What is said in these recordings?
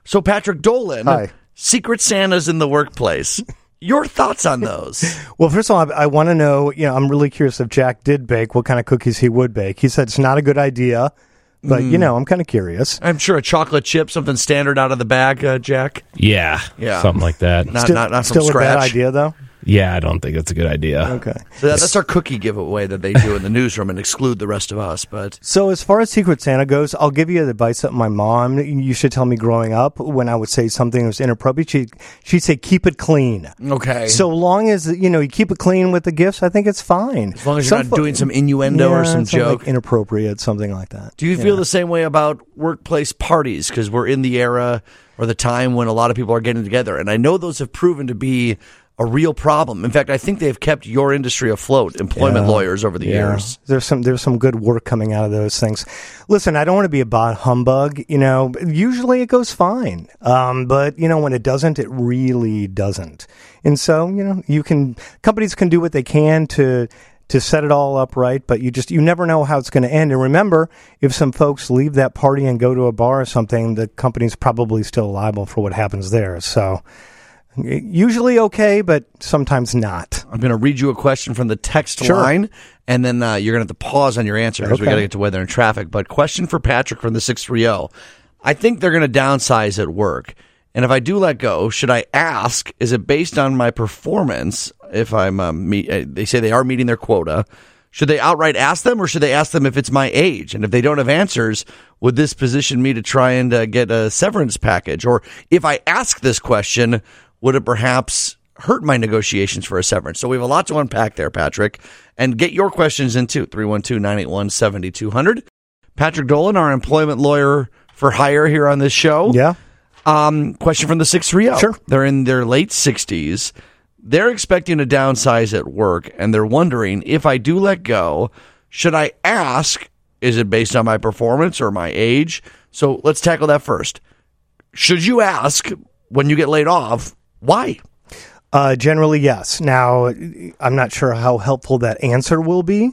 So, Patrick Dolan, Hi. Secret Santas in the workplace. Your thoughts on those? Well, first of all, I want to know, I'm really curious if Jack did bake, what kind of cookies he would bake. He said it's not a good idea, but, I'm kind of curious. I'm sure a chocolate chip, something standard out of the bag, Jack. Yeah, something like that. Not from Still scratch. a bad idea, though? Yeah, I don't think it's a good idea. Okay. So that's our cookie giveaway that they do in the newsroom and exclude the rest of us. But So as far as Secret Santa goes, I'll give you the advice that my mom used to tell me growing up when I would say something that was inappropriate. She'd say, keep it clean. okay, So long as, you keep it clean with the gifts, I think it's fine. as long as you're not doing some innuendo or some something joke. like inappropriate, something like that. Do you feel the same way about workplace parties? Because we're in the era or the time when a lot of people are getting together, and I know those have proven to be a real problem. In fact, I think they've kept your industry afloat, employment lawyers, over the years. There's some good work coming out of those things. Listen, I don't want to be a bah humbug. Usually it goes fine, but when it doesn't, it really doesn't. And so companies can do what they can to set it all up right, but you never know how it's going to end. And remember, if some folks leave that party and go to a bar or something, the company's probably still liable for what happens there. So. Usually okay, but sometimes not. I'm going to read you a question from the text Sure. line, and then you're going to have to pause on your answer because we Okay. got to get to weather and traffic. But question for Patrick from the 630. I think they're going to downsize at work. And if I do let go, should I ask, is it based on my performance? If I'm, they say they are meeting their quota. Should they outright ask them, or should they ask them if it's my age? And if they don't have answers, would this position me to try and get a severance package? Or if I ask this question, would it perhaps hurt my negotiations for a severance? So we have a lot to unpack there, Patrick. And get your questions in too, 312-981-7200. Patrick Dolan, our employment lawyer for hire here on this show. Yeah. Question from the 630. Sure. They're in their late 60s. They're expecting to downsize at work, and they're wondering, if I do let go, should I ask, is it based on my performance or my age? So let's tackle that first. Should you ask when you get laid off, why? Generally, yes. Now, I'm not sure how helpful that answer will be.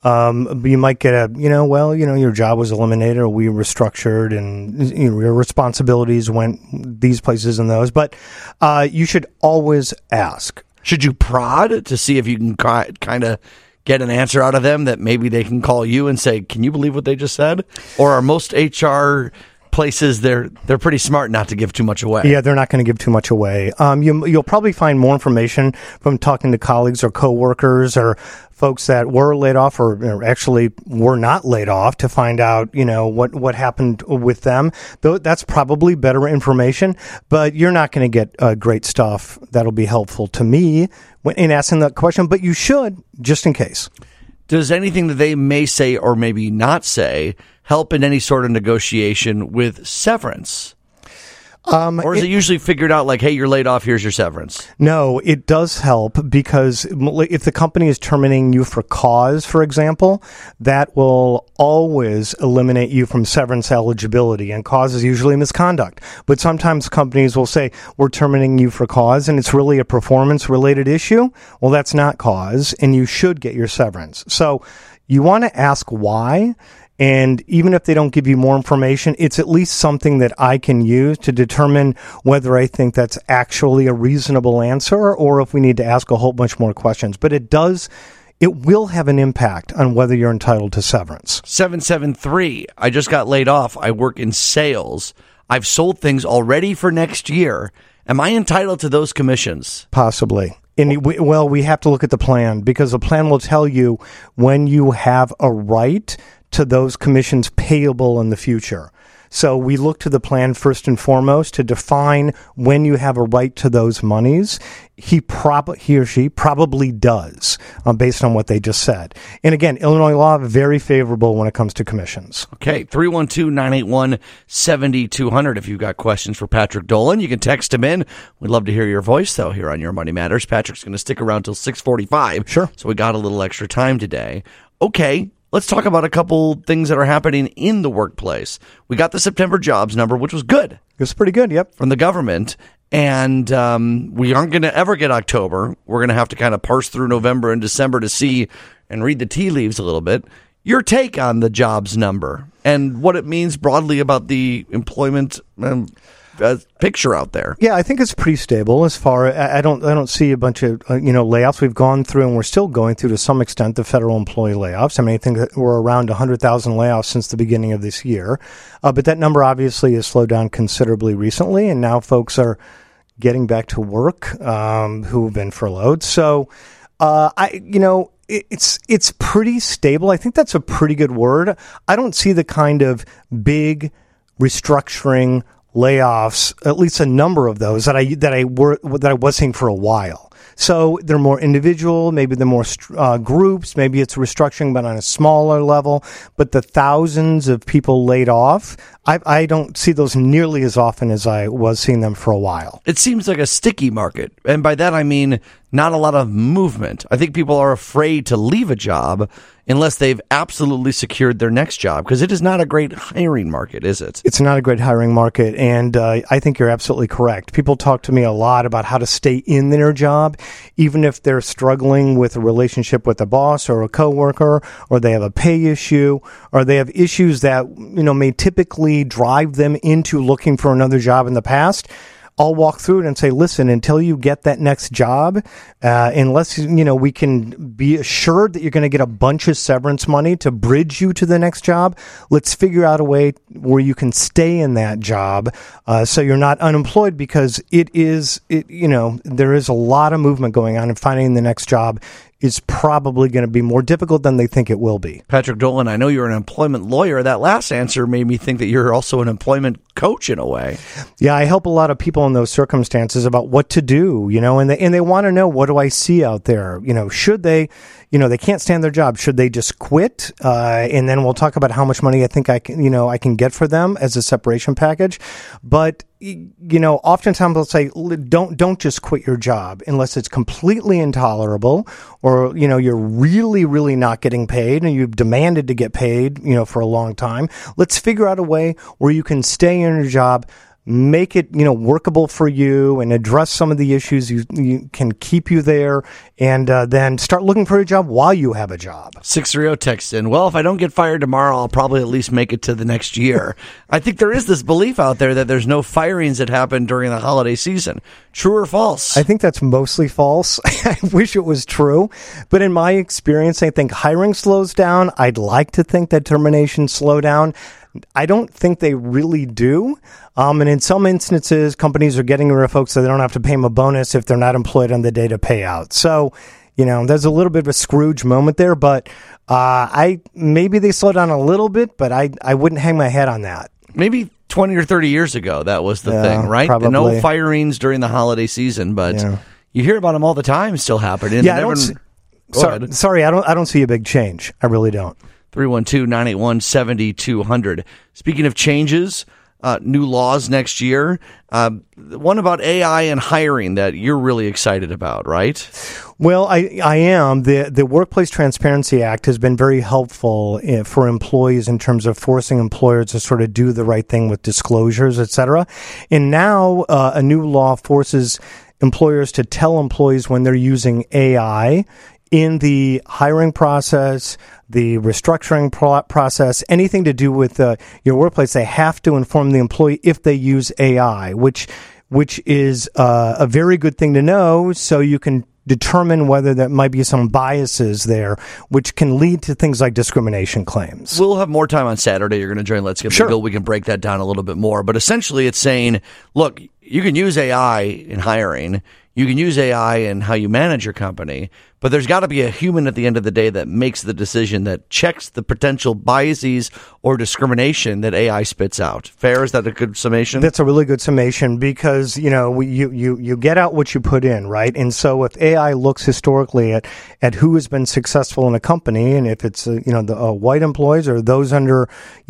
You might get your job was eliminated, or we restructured, and your responsibilities went these places and those. But you should always ask. Should you prod to see if you can kind of get an answer out of them that maybe they can call you and say, can you believe what they just said? Or are most HR places, they're pretty smart not to give too much away? Yeah, they're not going to give too much away. You'll probably find more information from talking to colleagues or coworkers or folks that were laid off or actually were not laid off to find out, what happened with them. Though that's probably better information, but you're not going to get great stuff that'll be helpful to me in asking that question, but you should, just in case. Does anything that they may say or maybe not say help in any sort of negotiation with severance? Or is it usually figured out like, hey, you're laid off, here's your severance? No, it does help because if the company is terminating you for cause, for example, that will always eliminate you from severance eligibility, and cause is usually misconduct. But sometimes companies will say, we're terminating you for cause, and it's really a performance-related issue. Well, that's not cause, and you should get your severance. So you want to ask why. And even if they don't give you more information, it's at least something that I can use to determine whether I think that's actually a reasonable answer or if we need to ask a whole bunch more questions. But it will have an impact on whether you're entitled to severance. 773, I just got laid off. I work in sales. I've sold things already for next year. Am I entitled to those commissions? Possibly. We have to look at the plan because the plan will tell you when you have a right to those commissions payable in the future. So we look to the plan first and foremost to define when you have a right to those monies. He or she probably does, based on what they just said. And again, Illinois law, very favorable when it comes to commissions. Okay, 312-981-7200. If you've got questions for Patrick Dolan, you can text him in. We'd love to hear your voice, though, here on Your Money Matters. Patrick's going to stick around till 6:45. Sure. So we got a little extra time today. Okay, let's talk about a couple things that are happening in the workplace. We got the September jobs number, which was good. It was pretty good, yep. From the government. And we aren't going to ever get October. We're going to have to kind of parse through November and December to see and read the tea leaves a little bit. Your take on the jobs number and what it means broadly about the employment picture out there. Yeah, I think it's pretty stable as far. I don't see a bunch of layoffs. We've gone through, and we're still going through to some extent, the federal employee layoffs. I mean, I think that we're around 100,000 layoffs since the beginning of this year, but that number obviously has slowed down considerably recently, and now folks are getting back to work who have been furloughed. So, It's pretty stable. I think that's a pretty good word. I don't see the kind of big restructuring layoffs, at least a number of those that I was seeing for a while. So they're more individual, maybe they're more groups, maybe it's restructuring, but on a smaller level. But the thousands of people laid off, I don't see those nearly as often as I was seeing them for a while. It seems like a sticky market. And by that, I mean not a lot of movement. I think people are afraid to leave a job unless they've absolutely secured their next job, because it is not a great hiring market, is it? It's not a great hiring market, and I think you're absolutely correct. People talk to me a lot about how to stay in their job, even if they're struggling with a relationship with a boss or a coworker, or they have a pay issue, or they have issues that may typically drive them into looking for another job in the past. I'll walk through it and say, listen, until you get that next job, unless, we can be assured that you're going to get a bunch of severance money to bridge you to the next job, let's figure out a way where you can stay in that job so you're not unemployed, because there is a lot of movement going on, and finding the next job is probably going to be more difficult than they think it will be. Patrick Dolan, I know you're an employment lawyer. That last answer made me think that you're also an employment coach in a way. Yeah, I help a lot of people in those circumstances about what to do, and they want to know, what do I see out there? Should they, they can't stand their job. Should they just quit? And then we'll talk about how much money I think I can get for them as a separation package. But oftentimes they'll say, don't just quit your job unless it's completely intolerable, or, you're really, really not getting paid and you've demanded to get paid, for a long time. Let's figure out a way where you can stay in your job, make it, workable for you, and address some of the issues you can keep you there, and then start looking for a job while you have a job. 630 text in, well, if I don't get fired tomorrow, I'll probably at least make it to the next year. I think there is this belief out there that there's no firings that happen during the holiday season. True or false? I think that's mostly false. I wish it was true. But in my experience, I think hiring slows down. I'd like to think that terminations slow down. I don't think they really do. And in some instances, companies are getting rid of folks so they don't have to pay them a bonus if they're not employed on the day to pay out. So, there's a little bit of a Scrooge moment there, but maybe they slow down a little bit, but I wouldn't hang my head on that. Maybe 20 or 30 years ago, that was the thing, right? Probably. No firings during the holiday season, but you hear about them all the time still happening. Yeah, sorry, I don't see a big change. I really don't. 312-981-7200. Speaking of changes, new laws next year, one about AI and hiring that you're really excited about, right? Well, I am. The Workplace Transparency Act has been very helpful for employees in terms of forcing employers to sort of do the right thing with disclosures, et cetera. And now a new law forces employers to tell employees when they're using AI in the hiring process, the restructuring process, anything to do with your workplace. They have to inform the employee if they use AI, which is a very good thing to know, so you can determine whether there might be some biases there, which can lead to things like discrimination claims. We'll have more time on Saturday. You're going to join Let's Get Legal. We can break that down a little bit more. But essentially it's saying, look, you can use AI in hiring. You can use AI in how you manage your company, but there's got to be a human at the end of the day that makes the decision, that checks the potential biases or discrimination that AI spits out. Fair? Is that a good summation? That's a really good summation, because, you get out what you put in, right? And so if AI looks historically at who has been successful in a company, and if it's, the white employees or those under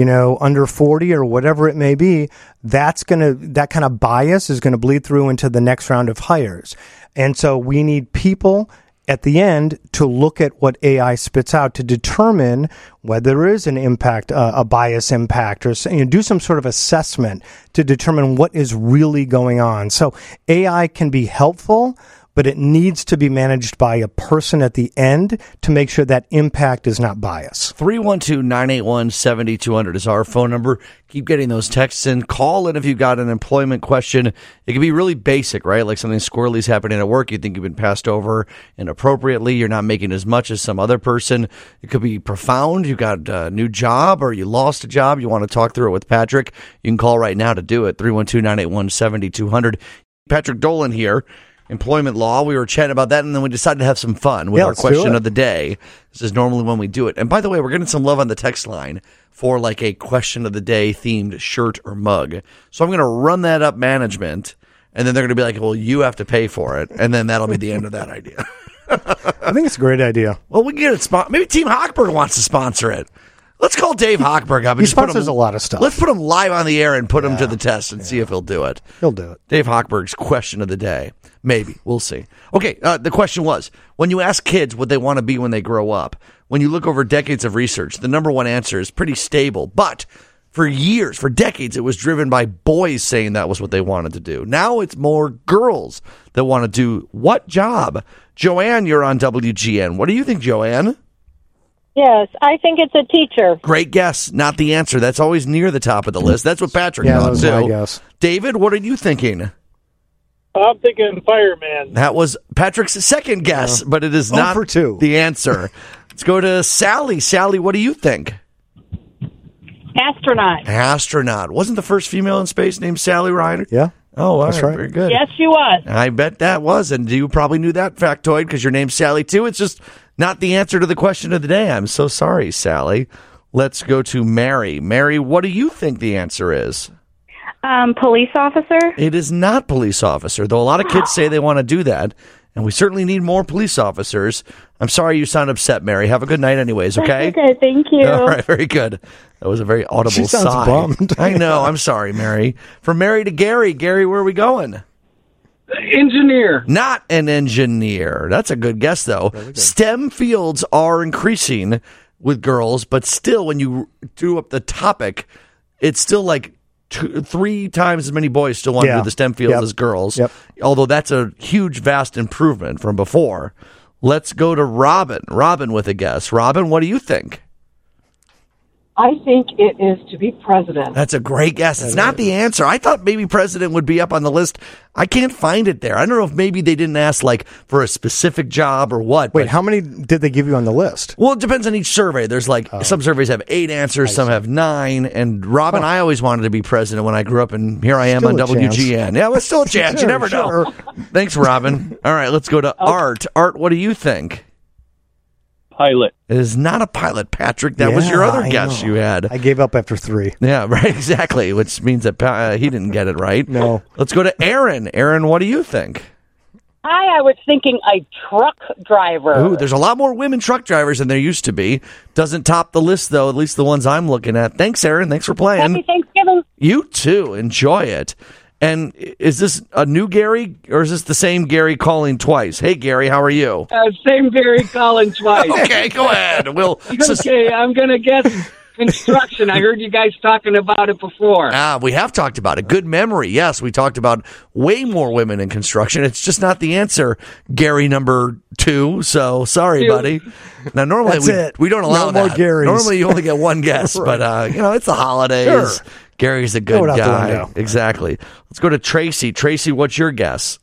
40 or whatever it may be, that kind of bias is going to bleed through into the next round of hires. And so we need people at the end to look at what AI spits out to determine whether there is an impact, a bias impact, or do some sort of assessment to determine what is really going on. So AI can be helpful, but it needs to be managed by a person at the end to make sure that impact is not bias. 312-981-7200 is our phone number. Keep getting those texts in. Call in if you've got an employment question. It can be really basic, right? Like something squirrely's happening at work. You think you've been passed over inappropriately. You're not making as much as some other person. It could be profound. You got a new job or you lost a job. You want to talk through it with Patrick. You can call right now to do it. 312-981-7200. Patrick Dolan here. Employment law. We were chatting about that, and then we decided to have some fun with our question of the day. This is normally when we do it. And by the way, we're getting some love on the text line for like a question of the day themed shirt or mug. So I'm going to run that up management, and then they're going to be like, well, you have to pay for it. And then that'll be the end of that idea. I think it's a great idea. Well, we can get it. Maybe Team Hochberg wants to sponsor it. Let's call Dave Hochberg up. He sponsors a lot of stuff. Let's put him live on the air and put him to the test and see if he'll do it. He'll do it. Dave Hochberg's question of the day. Maybe. We'll see. Okay, the question was, when you ask kids what they want to be when they grow up, when you look over decades of research, the number one answer is pretty stable. But for years, for decades, it was driven by boys saying that was what they wanted to do. Now it's more girls that want to do what job? Joanne, you're on WGN. What do you think, Joanne? Yes, I think it's a teacher. Great guess. Not the answer. That's always near the top of the list. That's what Patrick thought, that was too. my guess. David, what are you thinking? I'm thinking fireman. That was Patrick's second guess, but it is not for two. the answer. Let's go to Sally. Sally, what do you think? Astronaut. Astronaut. Wasn't the first female in space named Sally Ride? Yeah. Oh, That's right. Very good. Yes, she was. I bet that was, and you probably knew that factoid because your name's Sally, too. It's just not the answer to the question of the day. I'm so sorry, Sally. Let's go to Mary. Mary, what do you think the answer is? Police officer? It is not police officer, though a lot of kids say they want to do that, and we certainly need more police officers. I'm sorry you sound upset, Mary. Have a good night anyways, okay? Okay, thank you. All right, very good. That was a very audible She sounds sigh. bummed. I know. I'm sorry, Mary. From Mary to Gary. Gary, where are we going? Engineer. Not an engineer. That's a good guess, though. STEM fields are increasing with girls, but still, when you do up the topic, it's still like 3 times as many boys still want to do the STEM fields as girls. Yep. Although that's a huge, vast improvement from before. Let's go to Robin. Robin with a guess. Robin, what do you think? I think it is to be president. That's a great guess. It's not the answer. I thought maybe president would be up on the list. I can't find it there. I don't know if maybe they didn't ask like for a specific job or what. Wait, how many did they give you on the list? Well, it depends on each survey. There's like some surveys have 8 answers, some have 9. And Robin, I always wanted to be president when I grew up, and here I am Still on a chance. WGN. Yeah, well, it's still a chance. You never know. Thanks, Robin. All right, let's go to Art. Art, what do you think? Pilot. It is not a pilot, Patrick. That was your other I guess know. you had. I gave up after 3. Yeah, right, exactly, which means that he didn't get it right. No. Let's go to Aaron. Aaron, what do you think? Hi, I was thinking a truck driver. Ooh, there's a lot more women truck drivers than there used to be. Doesn't top the list, though, at least the ones I'm looking at. Thanks, Aaron. Thanks for playing. Happy Thanksgiving. You too. Enjoy it. And is this a new Gary, or is this the same Gary calling twice? Hey, Gary, how are you? Same Gary calling twice. Okay, go ahead. Okay, I'm going to guess construction. I heard you guys talking about it before. We have talked about it. Good memory. Yes, we talked about way more women in construction. It's just not the answer, Gary number 2. So sorry, buddy. Now, normally we don't allow No more that. Garys. Normally you only get one guess, Right. but it's the holidays. Sure. Gary's a Throw good it out the guy. window. Exactly. Let's go to Tracy. Tracy, what's your guess?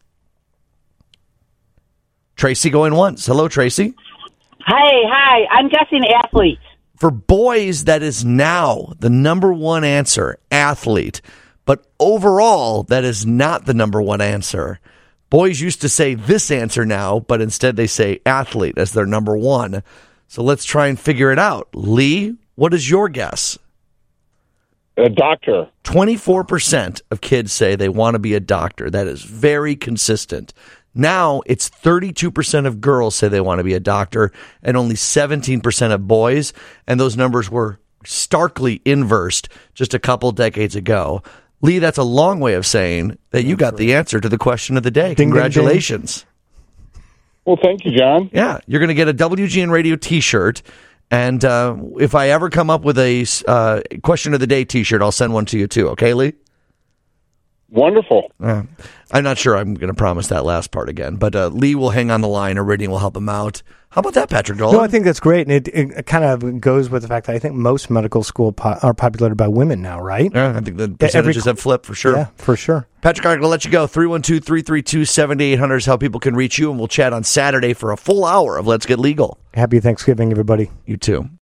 Tracy going once. Hello, Tracy. Hi. I'm guessing athlete. For boys, that is now the number one answer, athlete. But overall, that is not the number one answer. Boys used to say this answer now, but instead they say athlete as their number one. So let's try and figure it out. Lee, what is your guess? A doctor. 24% of kids say they want to be a doctor. That is very consistent. Now it's 32% of girls say they want to be a doctor and only 17% of boys. And those numbers were starkly inversed just a couple decades ago. Lee, that's a long way of saying that you got the answer to the question of the day. Ding, Congratulations. Well, thank you, John. Yeah, you're going to get a WGN Radio t-shirt. And if I ever come up with a question of the day t-shirt, I'll send one to you too. Okay, Lee? Wonderful. I'm not sure I'm going to promise that last part again, but Lee will hang on the line. Iridian will help him out. How about that, Patrick Dolan? No, I think that's great, and it kind of goes with the fact that I think most medical school are populated by women now, right? Yeah, I think the percentages have flipped for sure. Yeah, for sure. Patrick, I'm going to let you go. 312-332-7800 is how people can reach you, and we'll chat on Saturday for a full hour of Let's Get Legal. Happy Thanksgiving, everybody. You too.